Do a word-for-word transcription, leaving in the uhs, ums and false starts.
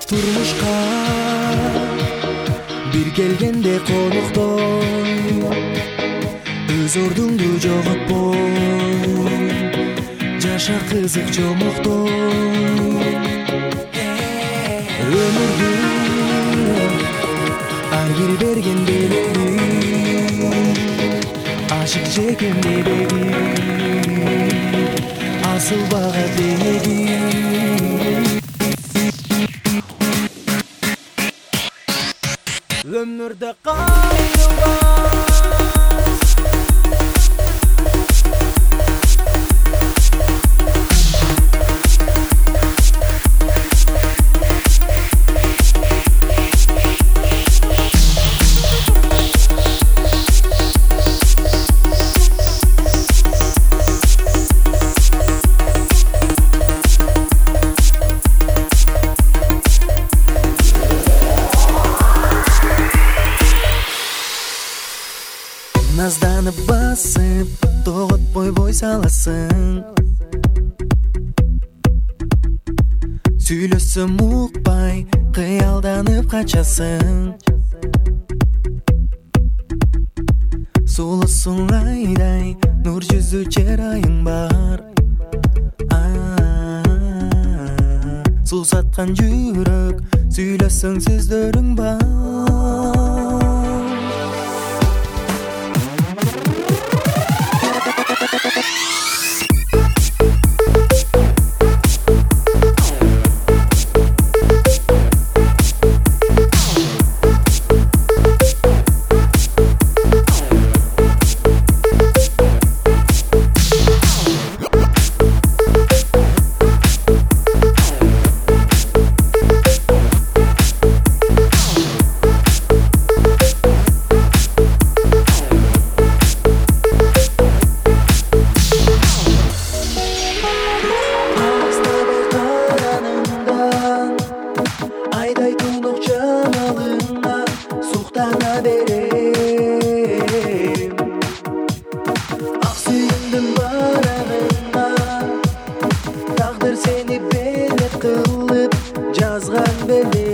Turmuşqa bir kelgende konukdoy, öz ordungdu jogotпой, жаша кызык жомоктой. Өмүрдүн ар бир берген белеги, ашык жекем дебеги, асыл бага теңеги. Ömürde kayrılmaz. Назданып басып, тоготпой бой саласың. Сүйлөсөм укпай, кыялданып качасың. Сулусуң айдай, нур жүзү чырайың бар. Сусаткан жүрөк, сүйлөсөң сөздөрүң бар. Seni belli kılıp жазган беле.